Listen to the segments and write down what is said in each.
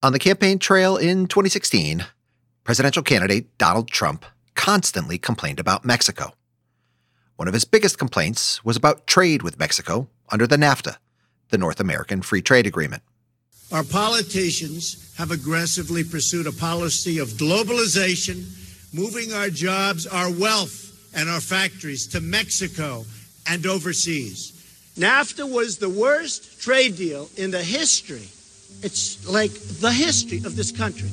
On the campaign trail in 2016, presidential candidate Donald Trump constantly complained about Mexico. One of his biggest complaints was about trade with Mexico under the NAFTA, the North American Free Trade Agreement. Our politicians have aggressively pursued a policy of globalization, moving our jobs, our wealth, and our factories to Mexico and overseas. NAFTA was the worst trade deal in the history. It's like the history of this country.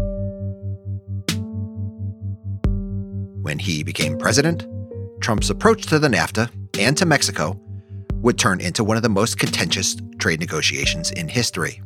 When he became president, Trump's approach to the NAFTA and to Mexico would turn into one of the most contentious trade negotiations in history.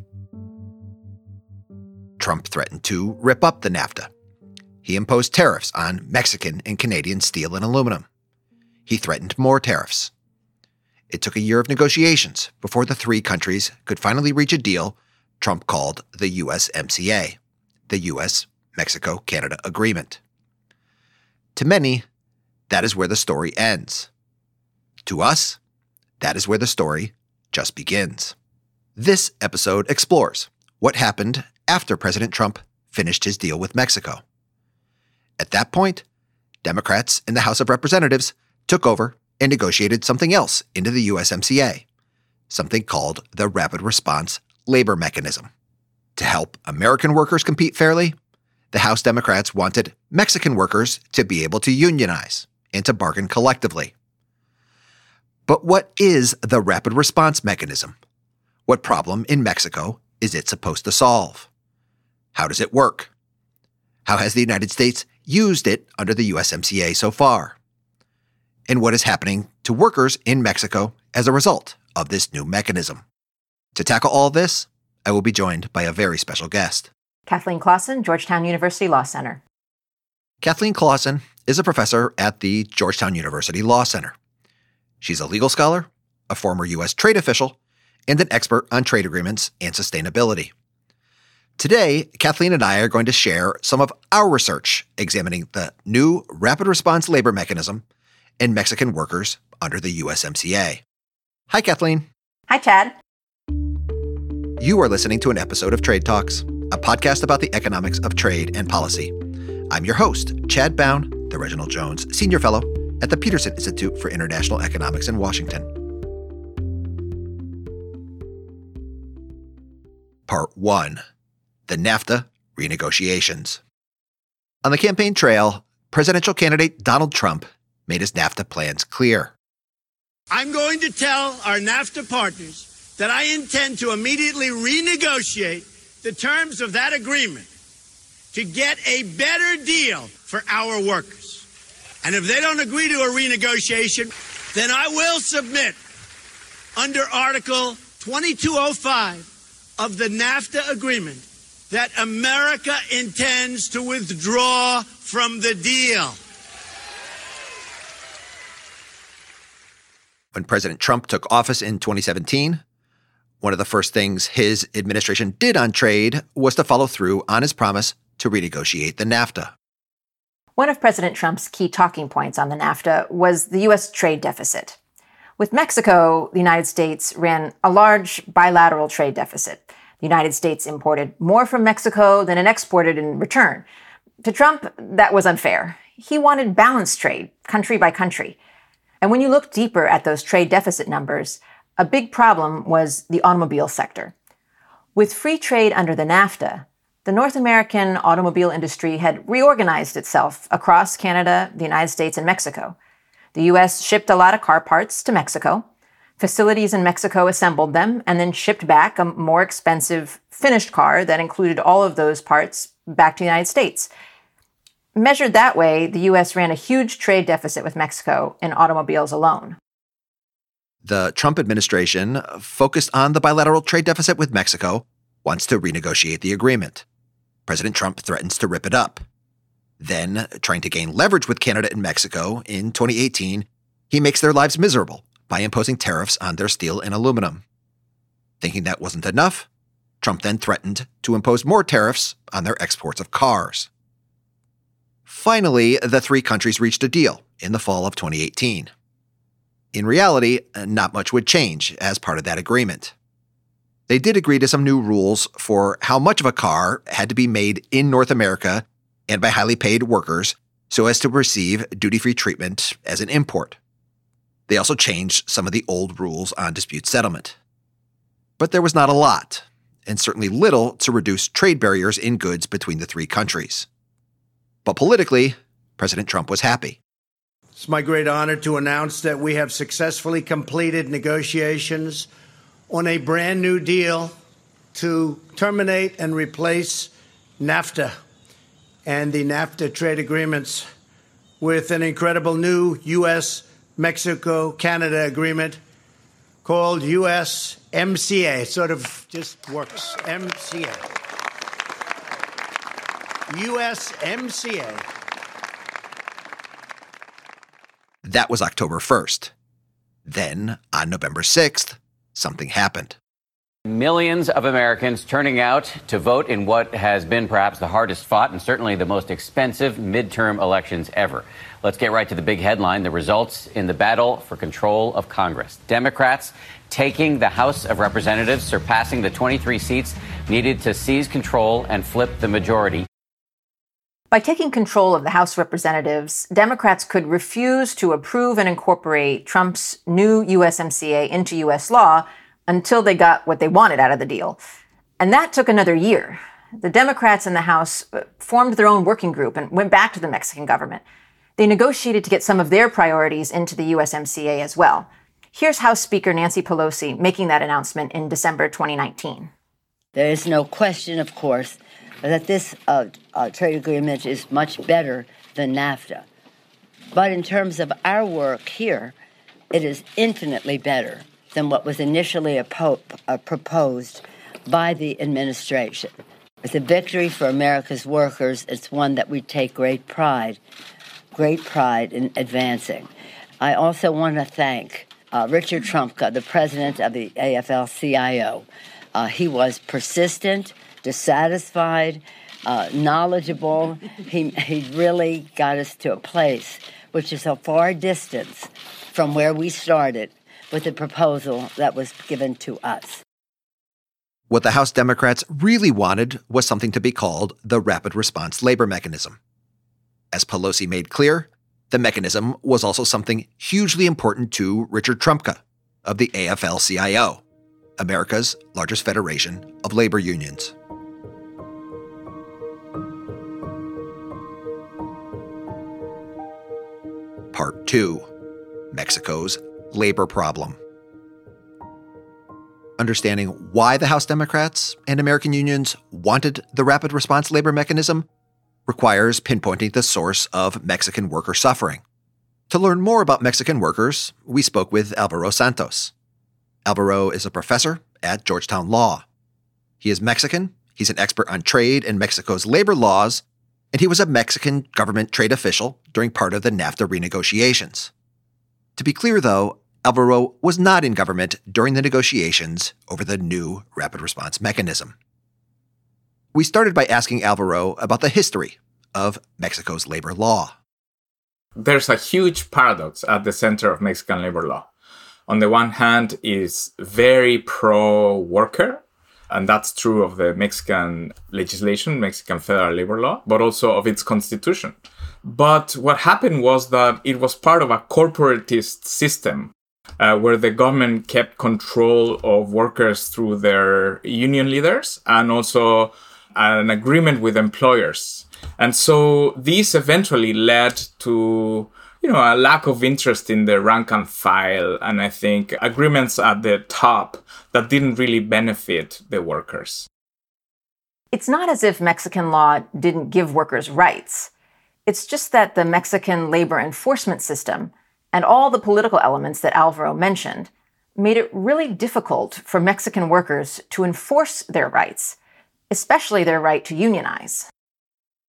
Trump threatened to rip up the NAFTA. He imposed tariffs on Mexican and Canadian steel and aluminum. He threatened more tariffs. It took a year of negotiations before the three countries could finally reach a deal Trump called the USMCA, the U.S.-Mexico-Canada Agreement. To many, that is where the story ends. To us, that is where the story just begins. This episode explores what happened after President Trump finished his deal with Mexico. At that point, Democrats in the House of Representatives took over and negotiated something else into the USMCA, something called the Rapid Response Labor Mechanism. To help American workers compete fairly, the House Democrats wanted Mexican workers to be able to unionize and to bargain collectively. But what is the Rapid Response Mechanism? What problem in Mexico is it supposed to solve? How does it work? How has the United States used it under the USMCA so far? And what is happening to workers in Mexico as a result of this new mechanism? To tackle all this, I will be joined by a very special guest. Kathleen Clausen, Georgetown University Law Center. Kathleen Clausen is a professor at the Georgetown University Law Center. She's a legal scholar, a former U.S. trade official, and an expert on trade agreements and sustainability. Today, Kathleen and I are going to share some of our research examining the new Rapid Response Labor Mechanism and Mexican workers under the USMCA. Hi, Kathleen. Hi, Chad. You are listening to an episode of Trade Talks, a podcast about the economics of trade and policy. I'm your host, Chad Bown, the Reginald Jones Senior Fellow at the Peterson Institute for International Economics in Washington. Part 1. The NAFTA Renegotiations. On the campaign trail, presidential candidate Donald Trump made his NAFTA plans clear. I'm going to tell our NAFTA partners that I intend to immediately renegotiate the terms of that agreement to get a better deal for our workers. And if they don't agree to a renegotiation, then I will submit under Article 2205 of the NAFTA agreement that America intends to withdraw from the deal. When President Trump took office in 2017, one of the first things his administration did on trade was to follow through on his promise to renegotiate the NAFTA. One of President Trump's key talking points on the NAFTA was the U.S. trade deficit. With Mexico, the United States ran a large bilateral trade deficit. The United States imported more from Mexico than it exported in return. To Trump, that was unfair. He wanted balanced trade, country by country. And when you look deeper at those trade deficit numbers, a big problem was the automobile sector. With free trade under the NAFTA, the North American automobile industry had reorganized itself across Canada, the United States, and Mexico. The U.S. shipped a lot of car parts to Mexico. Facilities in Mexico assembled them and then shipped back a more expensive finished car that included all of those parts back to the United States. Measured that way, the U.S. ran a huge trade deficit with Mexico in automobiles alone. The Trump administration, focused on the bilateral trade deficit with Mexico, wants to renegotiate the agreement. President Trump threatens to rip it up. Then, trying to gain leverage with Canada and Mexico in 2018, he makes their lives miserable by imposing tariffs on their steel and aluminum. Thinking that wasn't enough, Trump then threatened to impose more tariffs on their exports of cars. Finally, the three countries reached a deal in the fall of 2018. In reality, not much would change as part of that agreement. They did agree to some new rules for how much of a car had to be made in North America and by highly paid workers so as to receive duty-free treatment as an import. They also changed some of the old rules on dispute settlement. But there was not a lot, and certainly little to reduce trade barriers in goods between the three countries. But politically, President Trump was happy. It's my great honor to announce that we have successfully completed negotiations on a brand new deal to terminate and replace NAFTA and the NAFTA trade agreements with an incredible new U.S.-Mexico-Canada agreement called USMCA. It sort of just works. MCA. USMCA. That was October 1st. Then, on November 6th, something happened. Millions of Americans turning out to vote in what has been perhaps the hardest fought and certainly the most expensive midterm elections ever. Let's get right to the big headline, the results in the battle for control of Congress. Democrats taking the House of Representatives, surpassing the 23 seats needed to seize control and flip the majority. By taking control of the House of Representatives, Democrats could refuse to approve and incorporate Trump's new USMCA into U.S. law until they got what they wanted out of the deal. And that took another year. The Democrats in the House formed their own working group and went back to the Mexican government. They negotiated to get some of their priorities into the USMCA as well. Here's House Speaker Nancy Pelosi making that announcement in December 2019. There is no question, of course, that this trade agreement is much better than NAFTA. But in terms of our work here, it is infinitely better than what was initially proposed by the administration. It's a victory for America's workers. It's one that we take great pride in advancing. I also want to thank Richard Trumka, the president of the AFL-CIO. He was persistent, dissatisfied, knowledgeable. He really got us to a place which is a far distance from where we started with the proposal that was given to us. What the House Democrats really wanted was something to be called the Rapid Response Labor Mechanism. As Pelosi made clear, the mechanism was also something hugely important to Richard Trumka of the AFL-CIO, America's largest federation of labor unions. Part 2. Mexico's labor problem. Understanding why the House Democrats and American unions wanted the Rapid Response Labor Mechanism requires pinpointing the source of Mexican worker suffering. To learn more about Mexican workers, we spoke with Alvaro Santos. Alvaro is a professor at Georgetown Law. He is Mexican, he's an expert on trade and Mexico's labor laws, and he was a Mexican government trade official during part of the NAFTA renegotiations. To be clear, though, Alvaro was not in government during the negotiations over the new Rapid Response Mechanism. We started by asking Alvaro about the history of Mexico's labor law. There's a huge paradox at the center of Mexican labor law. On the one hand, is very pro-worker, and that's true of the Mexican legislation, Mexican federal labor law, but also of its constitution. But what happened was that it was part of a corporatist system where the government kept control of workers through their union leaders and also an agreement with employers. And so this eventually led to, a lack of interest in the rank and file, and I think agreements at the top that didn't really benefit the workers. It's not as if Mexican law didn't give workers rights. It's just that the Mexican labor enforcement system and all the political elements that Alvaro mentioned made it really difficult for Mexican workers to enforce their rights, especially their right to unionize.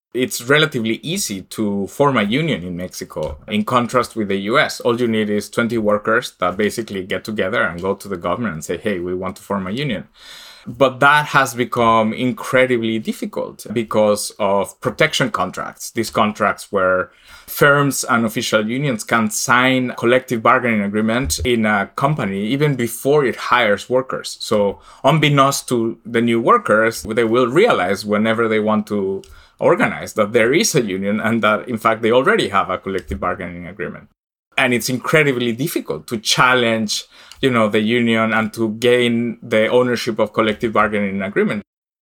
It's relatively easy to form a union in Mexico, in contrast with the US. All you need is 20 workers that basically get together and go to the government and say, hey, we want to form a union. But that has become incredibly difficult because of protection contracts. These contracts where firms and official unions can sign a collective bargaining agreement in a company even before it hires workers. So unbeknownst to the new workers, they will realize whenever they want to organize that there is a union and that, in fact, they already have a collective bargaining agreement. And it's incredibly difficult to challenge, the union and to gain the ownership of collective bargaining agreement.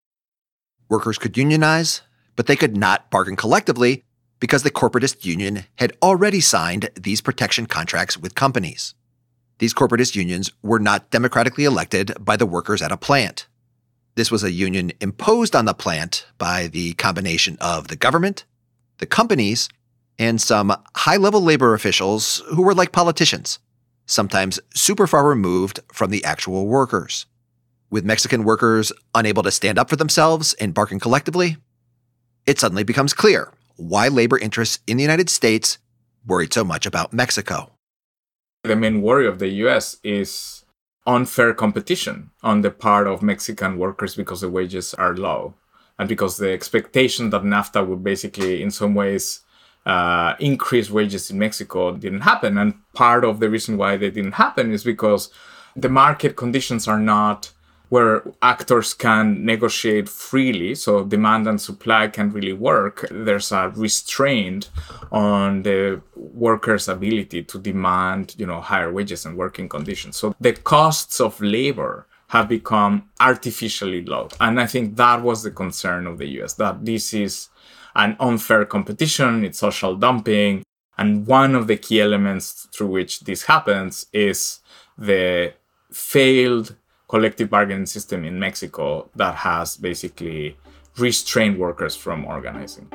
Workers could unionize, but they could not bargain collectively because the corporatist union had already signed these protection contracts with companies. These corporatist unions were not democratically elected by the workers at a plant. This was a union imposed on the plant by the combination of the government, the companies, and some high-level labor officials who were like politicians, sometimes super far removed from the actual workers. With Mexican workers unable to stand up for themselves and bargain collectively, it suddenly becomes clear why labor interests in the United States worried so much about Mexico. The main worry of the US is unfair competition on the part of Mexican workers because the wages are low and because the expectation that NAFTA would basically, in some ways, increase wages in Mexico didn't happen. And part of the reason why they didn't happen is because the market conditions are not where actors can negotiate freely, so demand and supply can really work. There's a restraint on the workers' ability to demand, higher wages and working conditions. So the costs of labor have become artificially low. And I think that was the concern of the US, that this is an unfair competition, it's social dumping. And one of the key elements through which this happens is the failed collective bargaining system in Mexico that has basically restrained workers from organizing.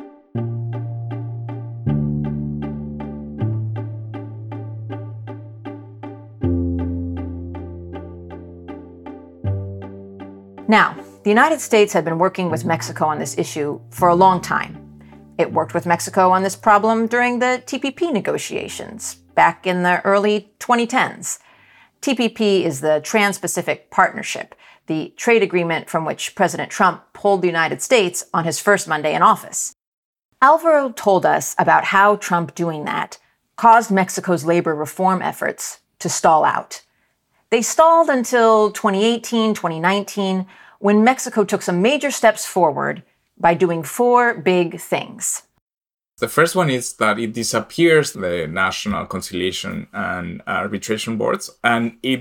Now, the United States had been working with Mexico on this issue for a long time. It worked with Mexico on this problem during the TPP negotiations back in the early 2010s. TPP is the Trans-Pacific Partnership, the trade agreement from which President Trump pulled the United States on his first Monday in office. Alvaro told us about how Trump doing that caused Mexico's labor reform efforts to stall out. They stalled until 2018, 2019, when Mexico took some major steps forward by doing 4 big things. The first one is that it disappears the National Conciliation and Arbitration Boards, and it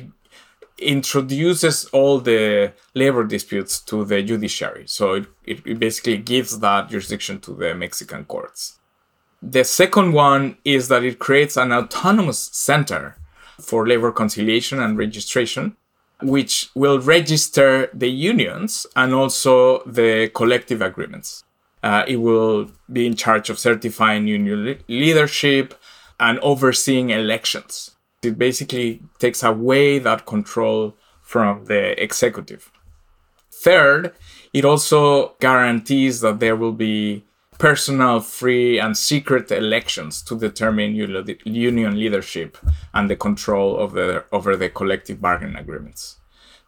introduces all the labor disputes to the judiciary. So it basically gives that jurisdiction to the Mexican courts. The second one is that it creates an autonomous center for labor conciliation and registration, which will register the unions and also the collective agreements. It will be in charge of certifying union leadership and overseeing elections. It basically takes away that control from the executive. Third, it also guarantees that there will be personal, free, and secret elections to determine union leadership and the control over the collective bargaining agreements.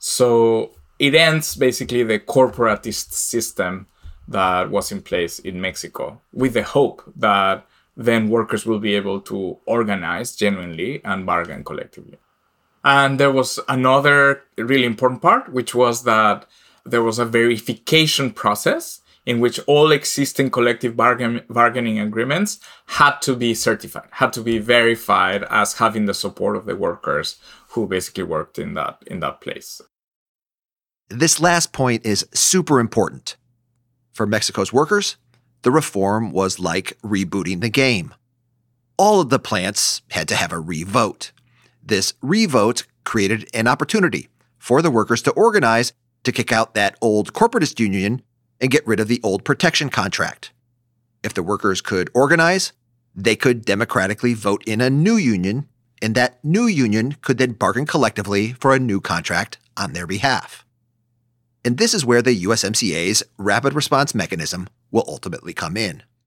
So it ends basically the corporatist system that was in place in Mexico, with the hope that then workers will be able to organize genuinely and bargain collectively. And there was another really important part, which was that there was a verification process in which all existing collective bargaining agreements had to be certified, had to be verified as having the support of the workers who basically worked in that place. This last point is super important. For Mexico's workers, the reform was like rebooting the game. All of the plants had to have a re-vote. This re-vote created an opportunity for the workers to organize to kick out that old corporatist union and get rid of the old protection contract. If the workers could organize, they could democratically vote in a new union, and that new union could then bargain collectively for a new contract on their behalf. And this is where the USMCA's rapid response mechanism will ultimately come in.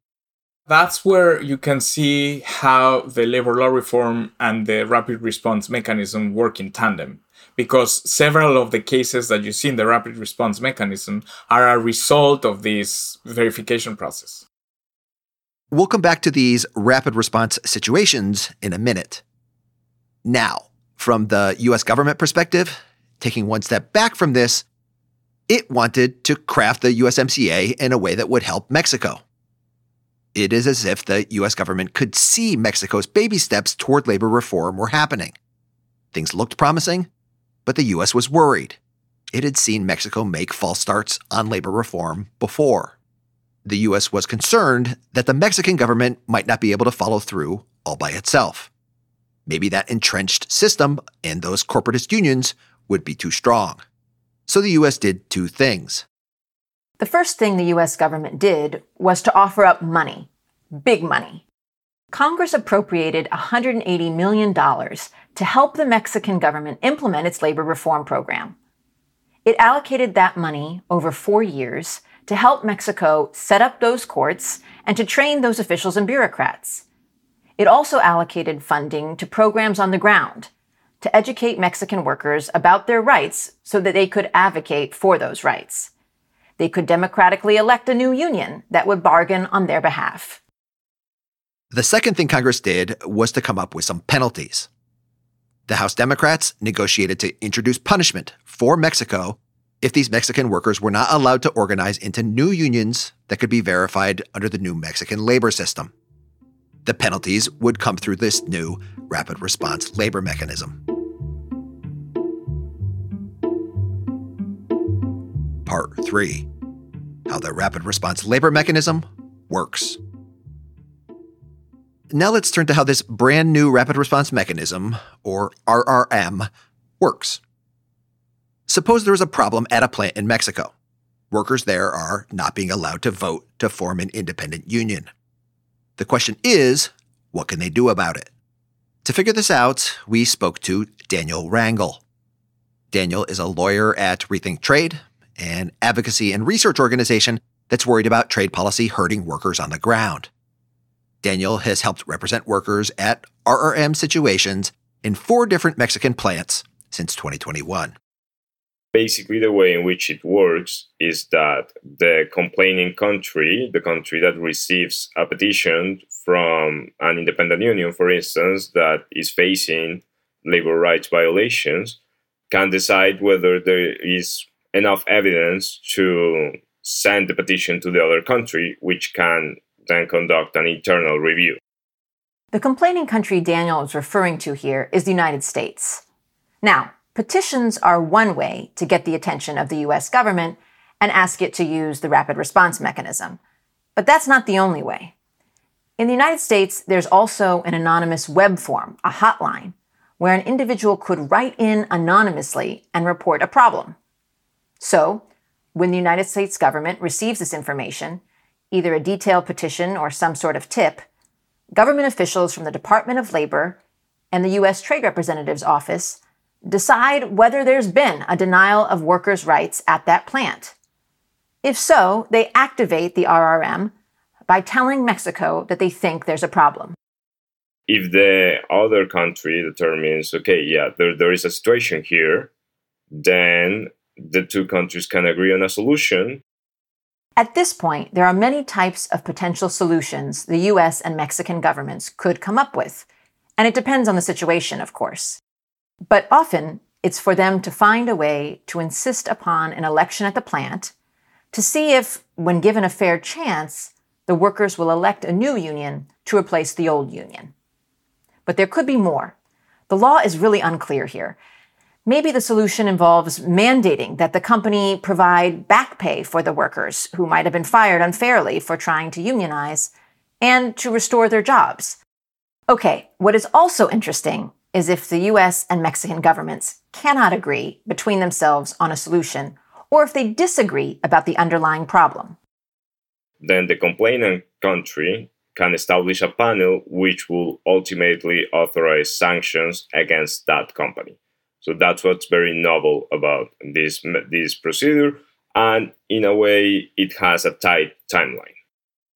That's where you can see how the labor law reform and the rapid response mechanism work in tandem. Because several of the cases that you see in the rapid response mechanism are a result of this verification process. We'll come back to these rapid response situations in a minute. Now, from the U.S. government perspective, taking one step back from this, it wanted to craft the USMCA in a way that would help Mexico. It is as if the U.S. government could see Mexico's baby steps toward labor reform were happening. Things looked promising, but the U.S. was worried. It had seen Mexico make false starts on labor reform before. The U.S. was concerned that the Mexican government might not be able to follow through all by itself. Maybe that entrenched system and those corporatist unions would be too strong. So the U.S. did two things. The first thing the U.S. government did was to offer up money, big money. Congress appropriated $180 million to help the Mexican government implement its labor reform program. It allocated that money over 4 years to help Mexico set up those courts and to train those officials and bureaucrats. It also allocated funding to programs on the ground to educate Mexican workers about their rights so that they could advocate for those rights. They could democratically elect a new union that would bargain on their behalf. The second thing Congress did was to come up with some penalties. The House Democrats negotiated to introduce punishment for Mexico if these Mexican workers were not allowed to organize into new unions that could be verified under the new Mexican labor system. The penalties would come through this new rapid response labor mechanism. Part 3. How the rapid response labor mechanism works. Now let's turn to how this brand new rapid response mechanism, or RRM, works. Suppose there is a problem at a plant in Mexico. Workers there are not being allowed to vote to form an independent union. The question is, what can they do about it? To figure this out, we spoke to Daniel Rangel. Daniel is a lawyer at Rethink Trade, an advocacy and research organization that's worried about trade policy hurting workers on the ground. Daniel has helped represent workers at RRM situations in 4 different Mexican plants since 2021. Basically, the way in which it works is that the complaining country, the country that receives a petition from an independent union, for instance, that is facing labor rights violations, can decide whether there is enough evidence to send the petition to the other country, which can then conduct an internal review. The complaining country Daniel is referring to here is the United States. Now, petitions are one way to get the attention of the U.S. government and ask it to use the rapid response mechanism. But that's not the only way. In the United States, there's also an anonymous web form, a hotline, where an individual could write in anonymously and report a problem. So, when the United States government receives this information, either a detailed petition or some sort of tip, government officials from the Department of Labor and the U.S. Trade Representative's Office decide whether there's been a denial of workers' rights at that plant. If so, they activate the RRM by telling Mexico that they think there's a problem. If the other country determines, there is a situation here, then the 2 countries can agree on a solution. At this point, there are many types of potential solutions the U.S. and Mexican governments could come up with, and it depends on the situation, of course. But often, it's for them to find a way to insist upon an election at the plant to see if, when given a fair chance, the workers will elect a new union to replace the old union. But there could be more. The law is really unclear here. Maybe the solution involves mandating that the company provide back pay for the workers who might have been fired unfairly for trying to unionize and to restore their jobs. Okay, what is also interesting is if the U.S. and Mexican governments cannot agree between themselves on a solution, or if they disagree about the underlying problem. Then the complainant country can establish a panel which will ultimately authorize sanctions against that company. So that's what's very novel about this procedure, and in a way, it has a tight timeline.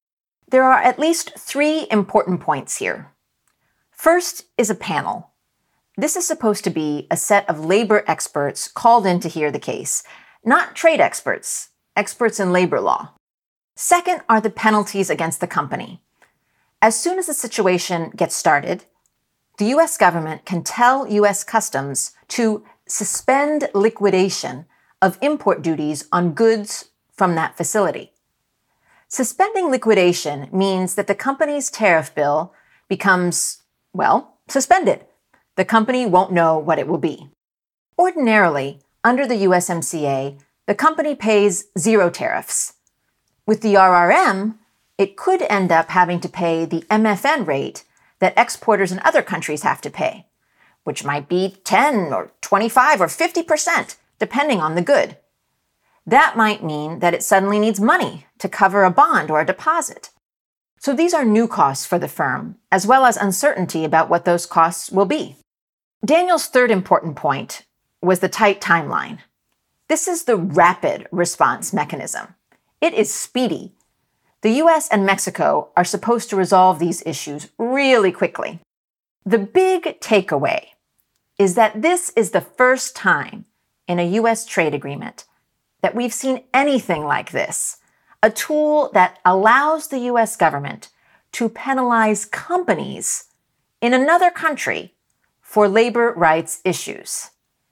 There are at least 3 important points here. First is a panel. This is supposed to be a set of labor experts called in to hear the case, not trade experts, experts in labor law. Second are the penalties against the company. As soon as the situation gets started, the U.S. government can tell U.S. Customs to suspend liquidation of import duties on goods from that facility. Suspending liquidation means that the company's tariff bill becomes, suspended. The company won't know what it will be. Ordinarily, under the USMCA, the company pays 0 tariffs. With the RRM, it could end up having to pay the MFN rate that exporters in other countries have to pay, which might be 10 or 25 or 50%, depending on the good. That might mean that it suddenly needs money to cover a bond or a deposit. So these are new costs for the firm, as well as uncertainty about what those costs will be. Daniel's third important point was the tight timeline. This is the rapid response mechanism. It is speedy. The U.S. and Mexico are supposed to resolve these issues really quickly. The big takeaway is that this is the first time in a U.S. trade agreement that we've seen anything like this, a tool that allows the U.S. government to penalize companies in another country for labor rights issues.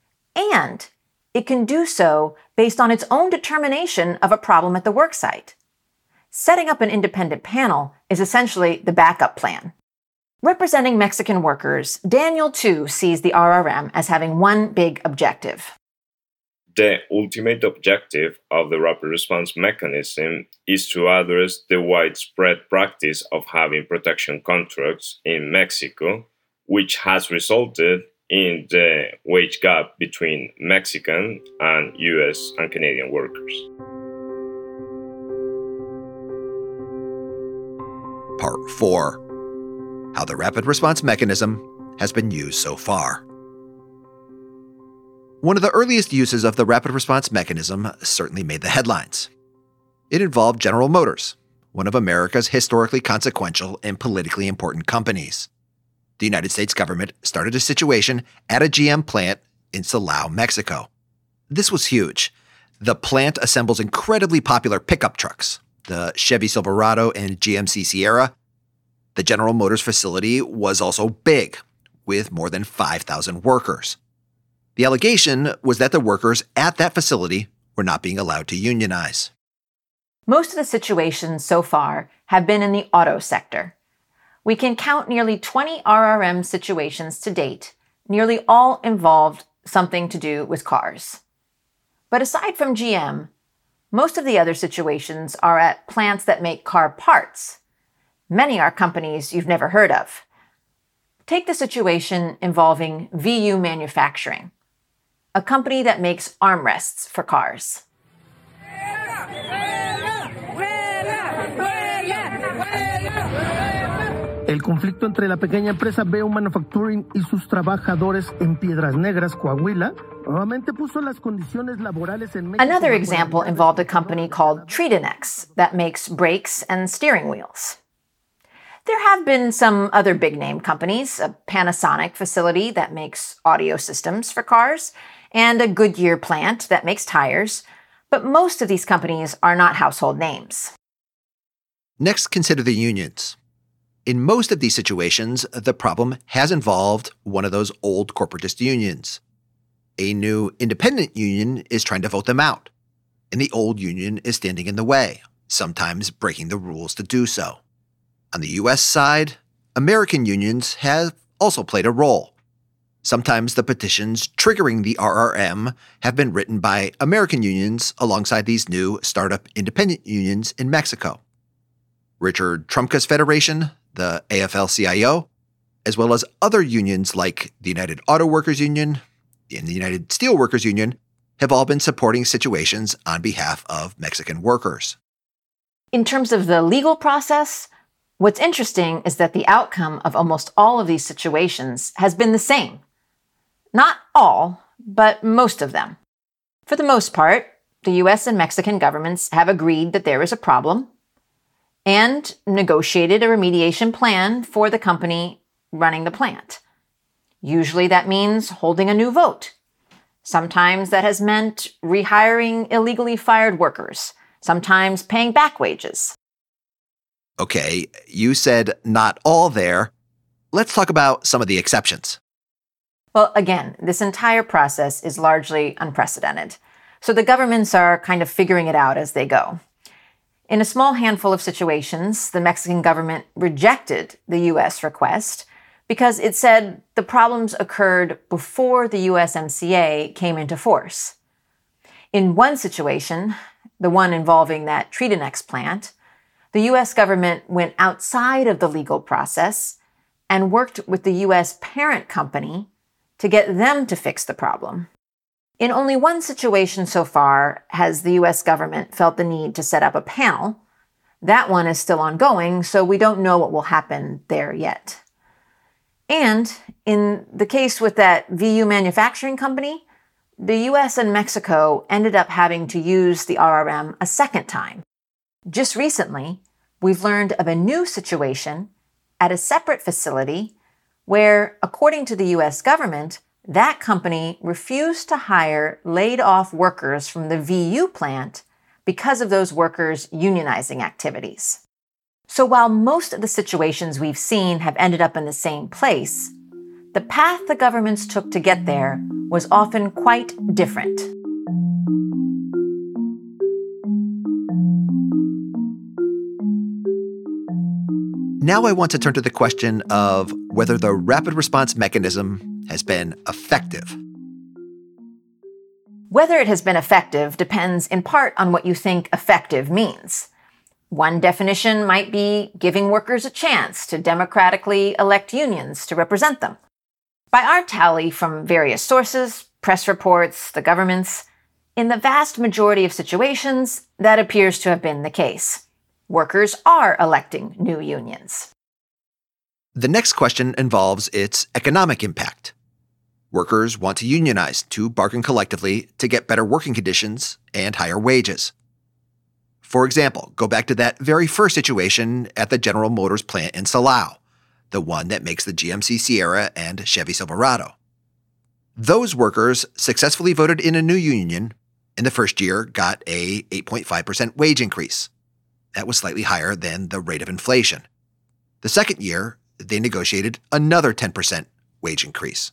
And it can do so based on its own determination of a problem at the worksite. Setting up an independent panel is essentially the backup plan. Representing Mexican workers, Daniel too sees the RRM as having one big objective. The ultimate objective of the rapid response mechanism is to address the widespread practice of having protection contracts in Mexico, which has resulted in the wage gap between Mexican and US and Canadian workers. Part 4. How the rapid response mechanism has been used so far. One of the earliest uses of the rapid response mechanism certainly made the headlines. It involved General Motors, one of America's historically consequential and politically important companies. The United States government started a situation at a GM plant in Silao, Mexico. This was huge. The plant assembles incredibly popular pickup trucks, the Chevy Silverado and GMC Sierra. The General Motors facility was also big, with more than 5,000 workers. The allegation was that the workers at that facility were not being allowed to unionize. Most of the situations so far have been in the auto sector. We can count nearly 20 RRM situations to date. Nearly all involved something to do with cars. But aside from GM, most of the other situations are at plants that make car parts. Many are companies you've never heard of. Take the situation involving VU Manufacturing, a company that makes armrests for cars. El conflicto entre la pequeña empresa VU Manufacturing y sus trabajadores en Piedras Negras, Coahuila, nuevamente puso las condiciones laborales en México. Another example involved a company called Tridinex that makes brakes and steering wheels. There have been some other big-name companies, a Panasonic facility that makes audio systems for cars, and a Goodyear plant that makes tires, but most of these companies are not household names. Next, consider the unions. In most of these situations, the problem has involved one of those old corporatist unions. A new independent union is trying to vote them out, and the old union is standing in the way, sometimes breaking the rules to do so. On the U.S. side, American unions have also played a role. Sometimes the petitions triggering the RRM have been written by American unions alongside these new startup independent unions in Mexico. Richard Trumka's Federation, the AFL-CIO, as well as other unions like the United Auto Workers Union and the United Steelworkers Union, have all been supporting situations on behalf of Mexican workers. In terms of the legal process, what's interesting is that the outcome of almost all of these situations has been the same. Not all, but most of them. For the most part, the U.S. and Mexican governments have agreed that there is a problem. and negotiated a remediation plan for the company running the plant. Usually that means holding a new vote. Sometimes that has meant rehiring illegally fired workers, sometimes paying back wages. Okay, you said not all there. Let's talk about some of the exceptions. Well, again, this entire process is largely unprecedented. So the governments are kind of figuring it out as they go. In a small handful of situations, the Mexican government rejected the U.S. request because it said the problems occurred before the USMCA came into force. In one situation, the one involving that Treatinex plant, the U.S. government went outside of the legal process and worked with the U.S. parent company to get them to fix the problem. In only one situation so far has the U.S. government felt the need to set up a panel. That one is still ongoing, so we don't know what will happen there yet. And in the case with that VU manufacturing company, the U.S. and Mexico ended up having to use the RRM a second time. Just recently, we've learned of a new situation at a separate facility where, according to the U.S. government, that company refused to hire laid-off workers from the VU plant because of those workers' unionizing activities. So while most of the situations we've seen have ended up in the same place, the path the governments took to get there was often quite different. Now I want to turn to the question of whether the rapid response mechanism has been effective. Whether it has been effective depends in part on what you think effective means. One definition might be giving workers a chance to democratically elect unions to represent them. By our tally from various sources, press reports, the governments, in the vast majority of situations, that appears to have been the case. Workers are electing new unions. The next question involves its economic impact. Workers want to unionize to bargain collectively to get better working conditions and higher wages. For example, go back to that very first situation at the General Motors plant in Silao, the one that makes the GMC Sierra and Chevy Silverado. Those workers successfully voted in a new union, in the first year got a 8.5% wage increase. That was slightly higher than the rate of inflation. The second year, they negotiated another 10% wage increase.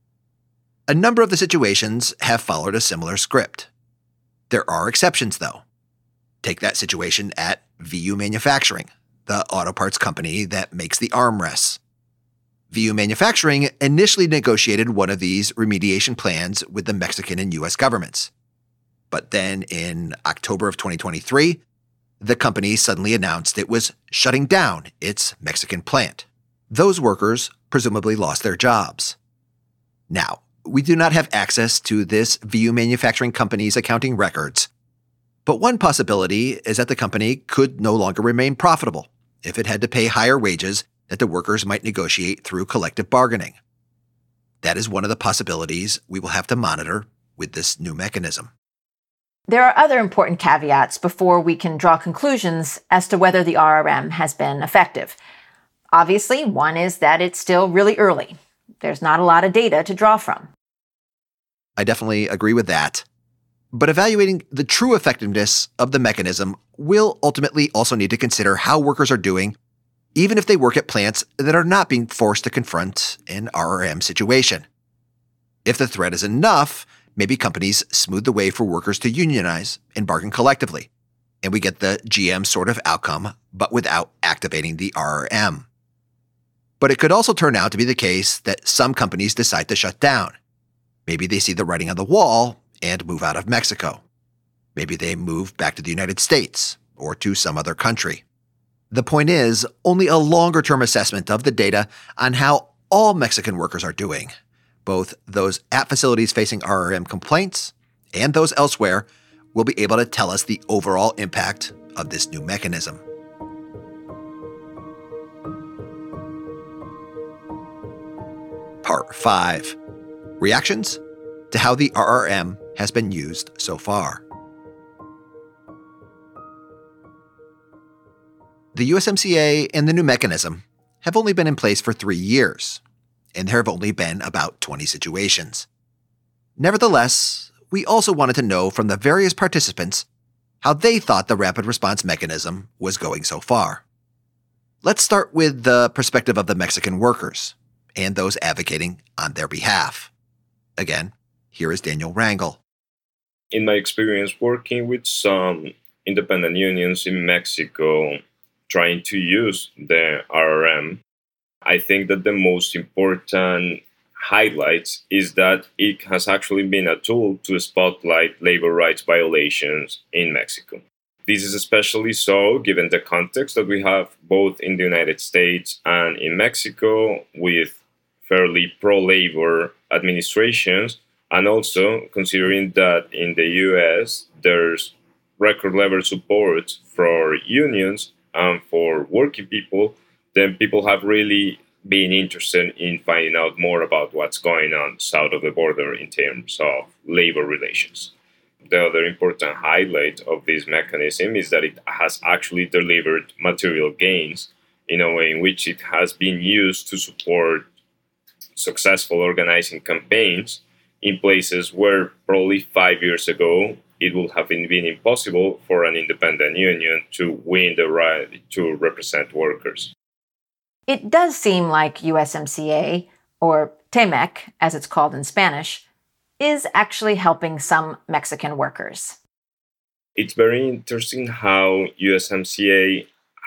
A number of the situations have followed a similar script. There are exceptions, though. Take that situation at VU Manufacturing, the auto parts company that makes the armrests. VU Manufacturing initially negotiated one of these remediation plans with the Mexican and U.S. governments. But then in October of 2023, the company suddenly announced it was shutting down its Mexican plant. Those workers presumably lost their jobs. Now, we do not have access to this VU Manufacturing company's accounting records, but one possibility is that the company could no longer remain profitable if it had to pay higher wages that the workers might negotiate through collective bargaining. That is one of the possibilities we will have to monitor with this new mechanism. There are other important caveats before we can draw conclusions as to whether the RRM has been effective. Obviously, one is that it's still really early. There's not a lot of data to draw from. I definitely agree with that. But evaluating the true effectiveness of the mechanism will ultimately also need to consider how workers are doing, even if they work at plants that are not being forced to confront an RRM situation. If the threat is enough, maybe companies smooth the way for workers to unionize and bargain collectively, and we get the GM sort of outcome, but without activating the RRM. But it could also turn out to be the case that some companies decide to shut down. Maybe they see the writing on the wall and move out of Mexico. Maybe they move back to the United States or to some other country. The point is, only a longer-term assessment of the data on how all Mexican workers are doing, both those at facilities facing RRM complaints and those elsewhere, will be able to tell us the overall impact of this new mechanism. Part 5. Reactions to how the RRM has been used so far. The USMCA and the new mechanism have only been in place for 3 years, and there have only been about 20 situations. Nevertheless, we also wanted to know from the various participants how they thought the rapid response mechanism was going so far. Let's start with the perspective of the Mexican workers and those advocating on their behalf. Again, here is Daniel Rangel. In my experience working with some independent unions in Mexico trying to use the RRM, I think that the most important highlights is that it has actually been a tool to spotlight labor rights violations in Mexico. This is especially so given the context that we have both in the United States and in Mexico with fairly pro-labor administrations, and also considering that in the US there's record level support for unions and for working people, then people have really been interested in finding out more about what's going on south of the border in terms of labor relations. The other important highlight of this mechanism is that it has actually delivered material gains in a way in which it has been used to support successful organizing campaigns in places where probably 5 years ago it would have been impossible for an independent union to win the right to represent workers. It does seem like USMCA, or TEMEC as it's called in Spanish, is actually helping some Mexican workers. It's very interesting how USMCA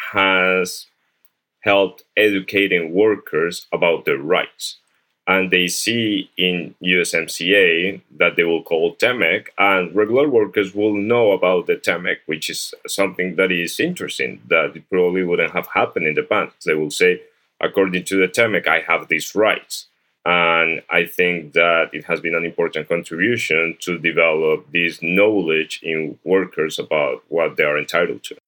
has helped educating workers about their rights. And they see in USMCA that they will call TEMEC, and regular workers will know about the TEMEC, which is something that is interesting, that it probably wouldn't have happened in the past. They will say, according to the TEMEC, I have these rights. And I think that it has been an important contribution to develop this knowledge in workers about what they are entitled to.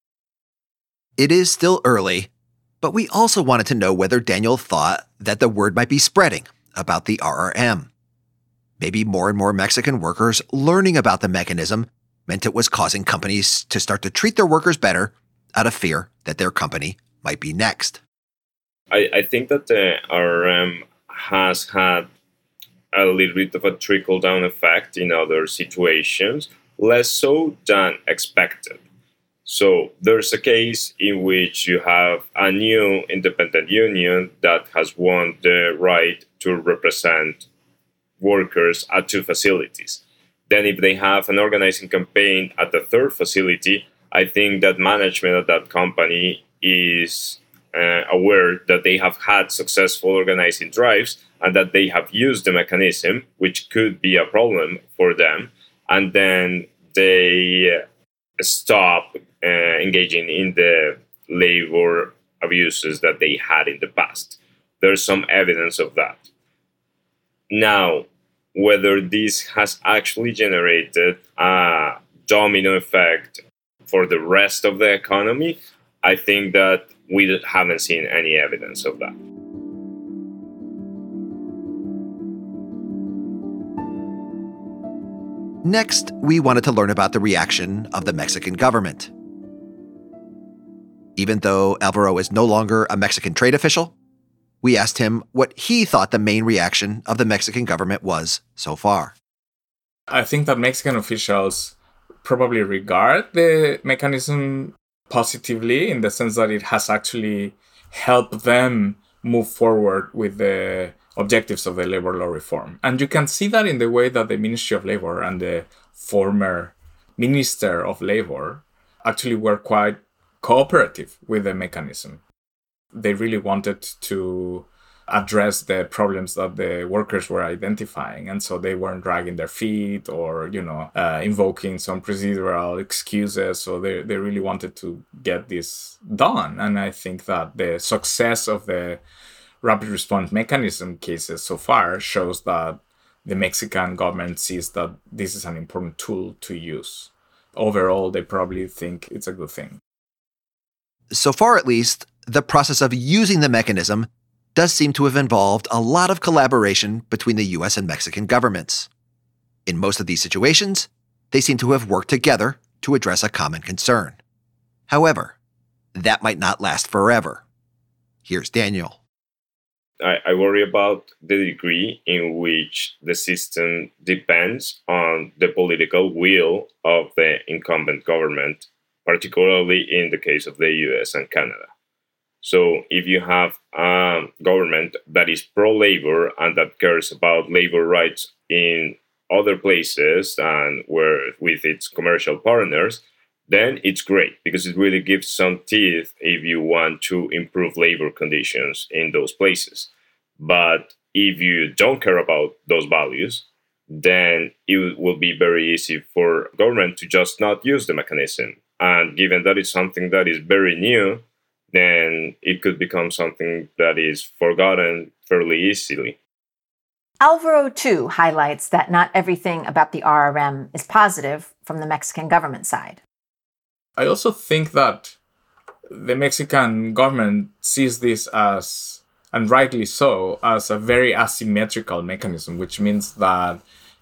It is still early, but we also wanted to know whether Daniel thought that the word might be spreading about the RRM. Maybe more and more Mexican workers learning about the mechanism meant it was causing companies to start to treat their workers better out of fear that their company might be next. I think that the RRM has had a little bit of a trickle-down effect in other situations, less so than expected. So there's a case in which you have a new independent union that has won the right to represent workers at 2 facilities. Then if they have an organizing campaign at the 3rd facility, I think that management of that company is aware that they have had successful organizing drives and that they have used the mechanism, which could be a problem for them. And then they stop engaging in the labor abuses that they had in the past. There's some evidence of that. Now, whether this has actually generated a domino effect for the rest of the economy, I think that we haven't seen any evidence of that. Next, we wanted to learn about the reaction of the Mexican government. Even though Alvaro is no longer a Mexican trade official, we asked him what he thought the main reaction of the Mexican government was so far. I think that Mexican officials probably regard the mechanism positively in the sense that it has actually helped them move forward with the objectives of the labor law reform. And you can see that in the way that the Ministry of Labor and the former Minister of Labor actually were quite cooperative with the mechanism. They really wanted to address the problems that the workers were identifying. And so they weren't dragging their feet or, invoking some procedural excuses. So they really wanted to get this done. And I think that the success of the rapid response mechanism cases so far shows that the Mexican government sees that this is an important tool to use. Overall, they probably think it's a good thing. So far, at least, the process of using the mechanism does seem to have involved a lot of collaboration between the U.S. and Mexican governments. In most of these situations, they seem to have worked together to address a common concern. However, that might not last forever. Here's Daniel. I worry about the degree in which the system depends on the political will of the incumbent government, particularly in the case of the US and Canada. So if you have a government that is pro-labor and that cares about labor rights in other places and where with its commercial partners, then it's great because it really gives some teeth if you want to improve labor conditions in those places. But if you don't care about those values, then it will be very easy for government to just not use the mechanism. And given that it's something that is very new, then it could become something that is forgotten fairly easily. Alvaro, too, highlights that not everything about the RRM is positive from the Mexican government side. I also think that the Mexican government sees this as, and rightly so, as a very asymmetrical mechanism, which means that,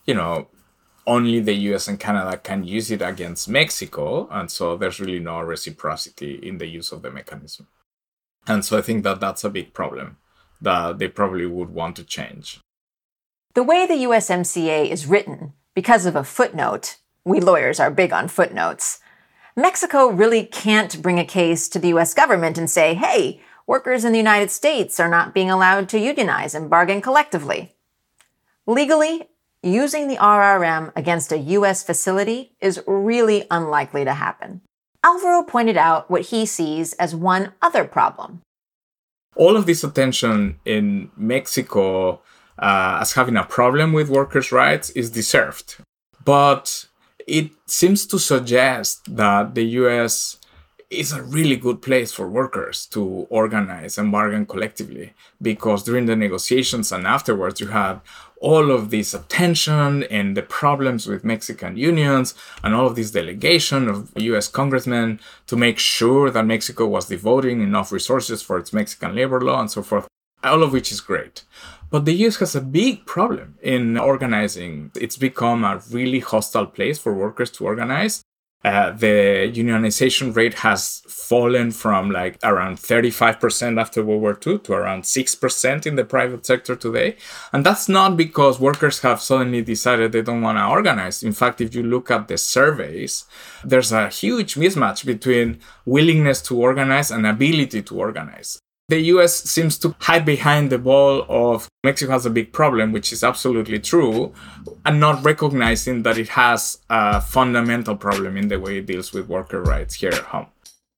only the US and Canada can use it against Mexico, and so there's really no reciprocity in the use of the mechanism. And so I think that that's a big problem that they probably would want to change. The way the USMCA is written, because of a footnote, we lawyers are big on footnotes, Mexico really can't bring a case to the US government and say, hey, workers in the United States are not being allowed to unionize and bargain collectively. Legally, using the RRM against a US facility is really unlikely to happen. Alvaro pointed out what he sees as one other problem. All of this attention in Mexico as having a problem with workers' rights is deserved. But it seems to suggest that the US is a really good place for workers to organize and bargain collectively, because during the negotiations and afterwards, you had all of this attention and the problems with Mexican unions and all of this delegation of US congressmen to make sure that Mexico was devoting enough resources for its Mexican labor law and so forth, all of which is great. But the US has a big problem in organizing. It's become a really hostile place for workers to organize. The unionization rate has fallen from around 35% after World War II to around 6% in the private sector today. And that's not because workers have suddenly decided they don't want to organize. In fact, if you look at the surveys, there's a huge mismatch between willingness to organize and ability to organize. The US seems to hide behind the ball of Mexico has a big problem, which is absolutely true, and not recognizing that it has a fundamental problem in the way it deals with worker rights here at home.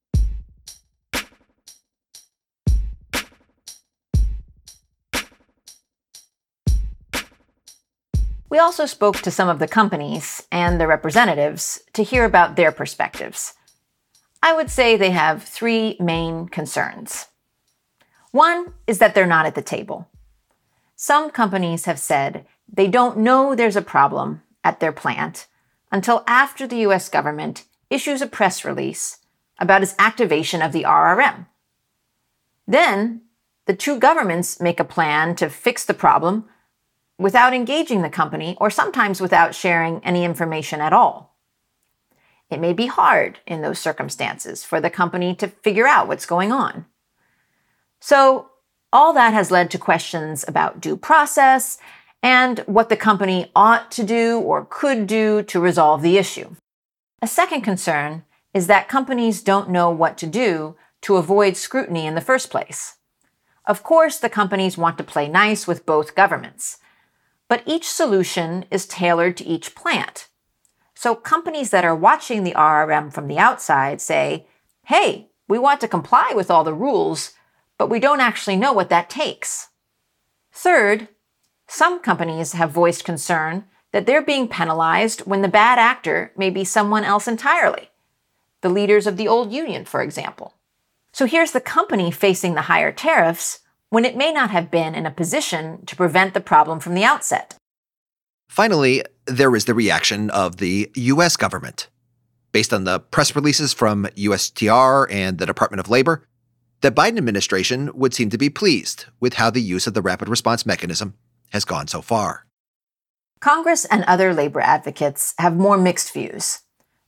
We also spoke to some of the companies and their representatives to hear about their perspectives. I would say they have three main concerns. One is that they're not at the table. Some companies have said they don't know there's a problem at their plant until after the US government issues a press release about its activation of the RRM. Then, the two governments make a plan to fix the problem without engaging the company or sometimes without sharing any information at all. It may be hard in those circumstances for the company to figure out what's going on. So, all that has led to questions about due process and what the company ought to do or could do to resolve the issue. A second concern is that companies don't know what to do to avoid scrutiny in the first place. Of course, the companies want to play nice with both governments, but each solution is tailored to each plant. So companies that are watching the RRM from the outside say, hey, we want to comply with all the rules, but we don't actually know what that takes. Third, some companies have voiced concern that they're being penalized when the bad actor may be someone else entirely, the leaders of the old union, for example. So here's the company facing the higher tariffs when it may not have been in a position to prevent the problem from the outset. Finally, there is the reaction of the U.S. government. Based on the press releases from USTR and the Department of Labor, the Biden administration would seem to be pleased with how the use of the rapid response mechanism has gone so far. Congress and other labor advocates have more mixed views.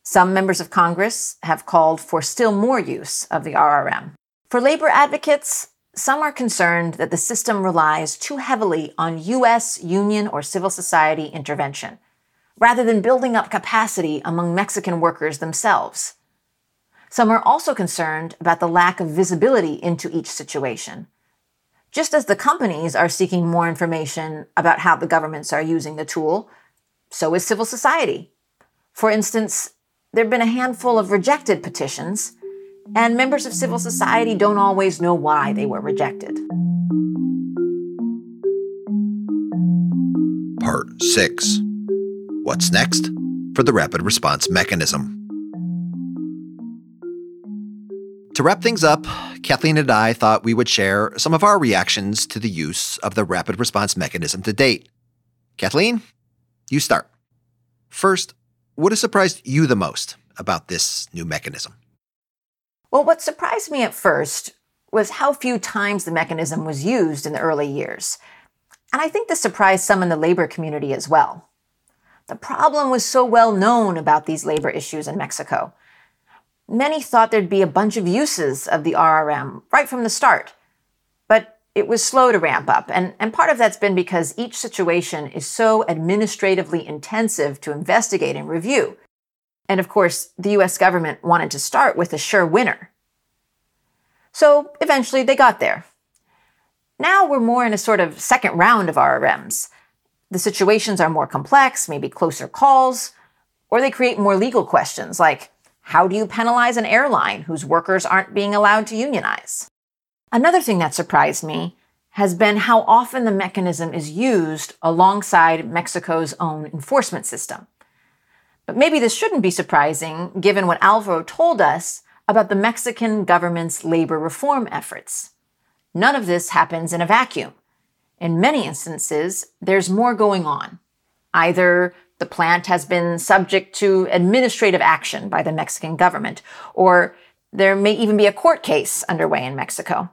Some members of Congress have called for still more use of the RRM. For labor advocates, some are concerned that the system relies too heavily on U.S. union or civil society intervention, rather than building up capacity among Mexican workers themselves. Some are also concerned about the lack of visibility into each situation. Just as the companies are seeking more information about how the governments are using the tool, so is civil society. For instance, there have been a handful of rejected petitions, and members of civil society don't always know why they were rejected. Part 6. What's next for the Rapid Response Mechanism? To wrap things up, Kathleen and I thought we would share some of our reactions to the use of the Rapid Response Mechanism to date. Kathleen, you start. First, what has surprised you the most about this new mechanism? Well, what surprised me at first was how few times the mechanism was used in the early years. And I think this surprised some in the labor community as well. The problem was so well known about these labor issues in Mexico. Many thought there'd be a bunch of uses of the RRM right from the start. But it was slow to ramp up, and part of that's been because each situation is so administratively intensive to investigate and review. And of course, the U.S. government wanted to start with a sure winner. So eventually they got there. Now we're more in a sort of second round of RRMs. The situations are more complex, maybe closer calls, or they create more legal questions like, how do you penalize an airline whose workers aren't being allowed to unionize? Another thing that surprised me has been how often the mechanism is used alongside Mexico's own enforcement system. But maybe this shouldn't be surprising given what Alvaro told us about the Mexican government's labor reform efforts. None of this happens in a vacuum. In many instances, there's more going on. Either the plant has been subject to administrative action by the Mexican government, or there may even be a court case underway in Mexico.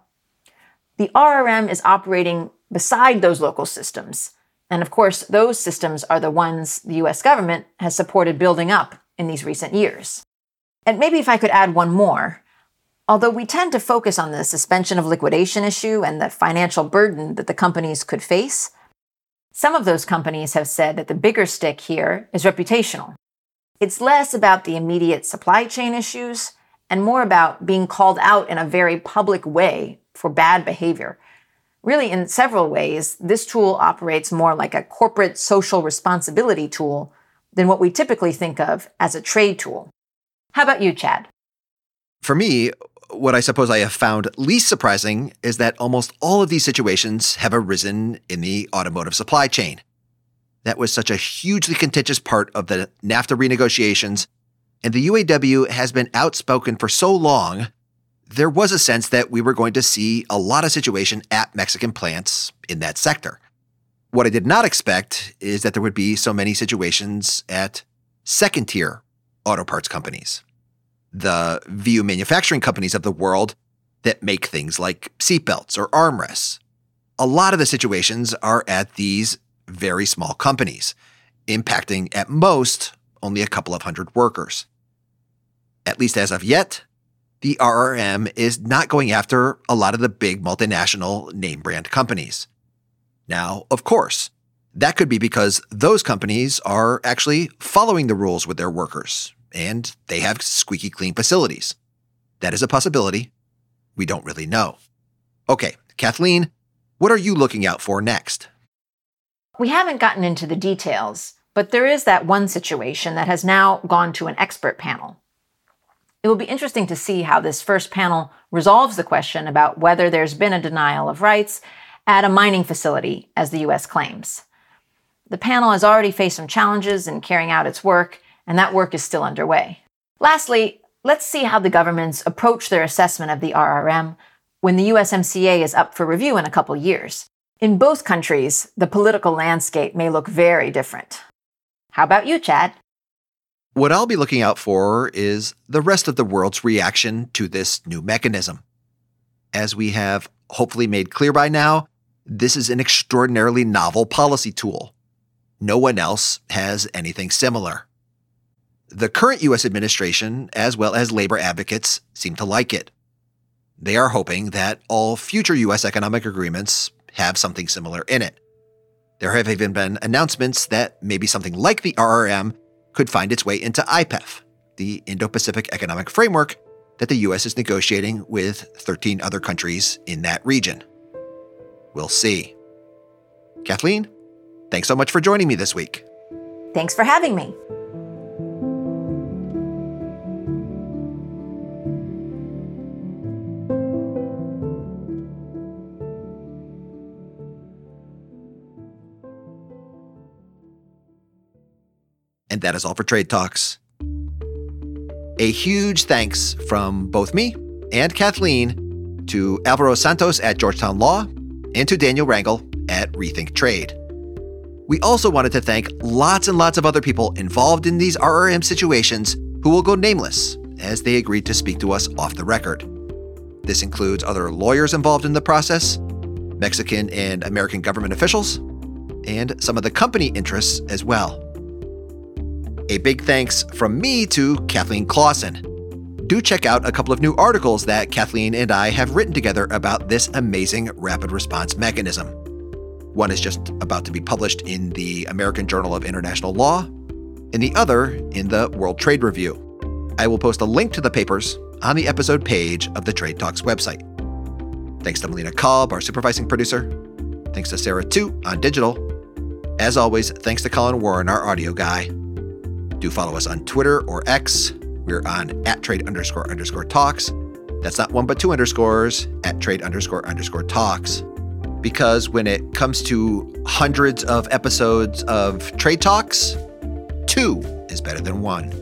The RRM is operating beside those local systems. And of course, those systems are the ones the U.S. government has supported building up in these recent years. And maybe if I could add one more, although we tend to focus on the suspension of liquidation issue and the financial burden that the companies could face, some of those companies have said that the bigger stick here is reputational. It's less about the immediate supply chain issues and more about being called out in a very public way for bad behavior. Really, in several ways, this tool operates more like a corporate social responsibility tool than what we typically think of as a trade tool. How about you, Chad? For me, what I suppose I have found least surprising is that almost all of these situations have arisen in the automotive supply chain. That was such a hugely contentious part of the NAFTA renegotiations, and the UAW has been outspoken for so long, there was a sense that we were going to see a lot of situation at Mexican plants in that sector. What I did not expect is that there would be so many situations at second-tier auto parts companies, the VU manufacturing companies of the world that make things like seatbelts or armrests. A lot of the situations are at these very small companies, impacting at most only a couple of hundred workers. At least as of yet, the RRM is not going after a lot of the big multinational name brand companies. Now, of course, that could be because those companies are actually following the rules with their workers, and they have squeaky clean facilities. That is a possibility. We don't really know. Okay, Kathleen, what are you looking out for next? We haven't gotten into the details, but there is that one situation that has now gone to an expert panel. It will be interesting to see how this first panel resolves the question about whether there's been a denial of rights at a mining facility, as the U.S. claims. The panel has already faced some challenges in carrying out its work, and that work is still underway. Lastly, let's see how the governments approach their assessment of the RRM when the USMCA is up for review in a couple years. In both countries, the political landscape may look very different. How about you, Chad? What I'll be looking out for is the rest of the world's reaction to this new mechanism. As we have hopefully made clear by now, this is an extraordinarily novel policy tool. No one else has anything similar. the current U.S. administration, as well as labor advocates, seem to like it. They are hoping that all future U.S. economic agreements have something similar in it. There have even been announcements that maybe something like the RRM could find its way into IPEF, the Indo-Pacific Economic Framework that the U.S. is negotiating with 13 other countries in that region. We'll see. Kathleen, thanks so much for joining me this week. Thanks for having me. And that is all for Trade Talks. A huge thanks from both me and Kathleen to Alvaro Santos at Georgetown Law and to Daniel Rangel at Rethink Trade. We also wanted to thank lots and lots of other people involved in these RRM situations who will go nameless as they agreed to speak to us off the record. This includes other lawyers involved in the process, Mexican and American government officials, and some of the company interests as well. A big thanks from me to Kathleen Clausen. Do check out a couple of new articles that Kathleen and I have written together about this amazing rapid response mechanism. One is just about to be published in the American Journal of International Law, and the other in the World Trade Review. I will post a link to the papers on the episode page of the Trade Talks website. Thanks to Melina Kolb, our supervising producer. Thanks to Sarah Toot on digital. As always, thanks to Colin Warren, our audio guy. Do follow us on Twitter or X. We're on @trade__talks. That's not one but two underscores, @trade__talks. Because when it comes to hundreds of episodes of Trade Talks, 2 is better than 1.